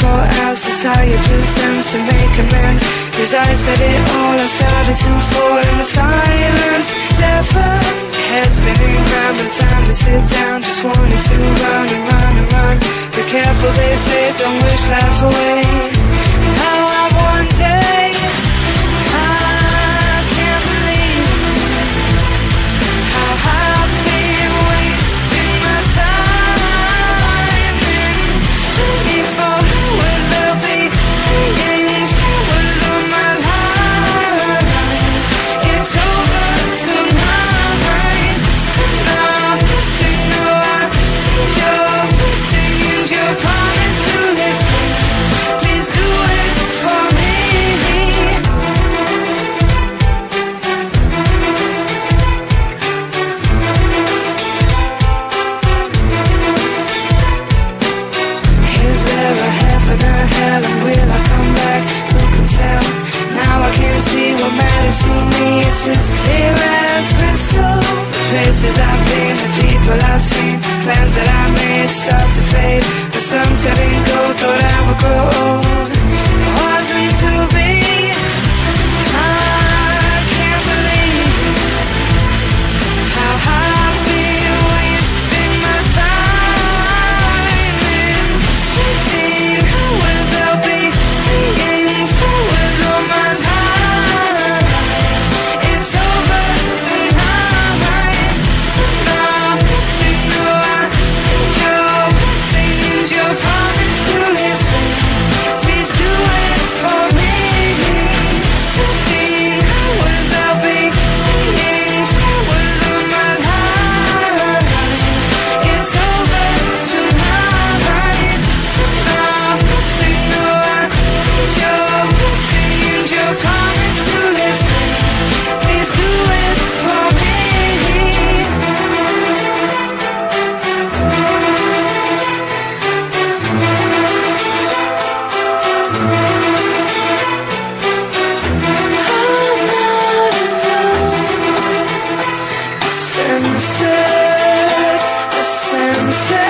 more else to tie your loose ends to make amends. As I said it all, I started to fall in the silence. Seven heads spinning round, no time to sit down. Just wanted to run and run and run. Be careful, they say, don't wish life away. Now I'm one day, I can't believe how I've been wasting my time. In 24 hours there'll be million flowers on my line. It's over tonight, and I'm missing. No, I need your blessing and your promise to live free. Please do it for me. Is there a heaven or hell, and will I come back? Who can tell? Now I can see what matters to me. It's as clear as crystal. The places I've been, the people I've seen, plans that I made start to fade. The sun setting gold, thought I would grow old. It wasn't to be. I can't believe how I've been wasting my time. In 18 hours there'll be million flowers on my line. It's over tonight, and I'm missing. No, I need your blessing and your promise to live free. Please do it for me. 13 hours there'll be million flowers on my line. It's over tonight, and I'm missing. No, I need your blessing and your promise to live free. Please do it for me. I'm not alone. A sunset, a sunset.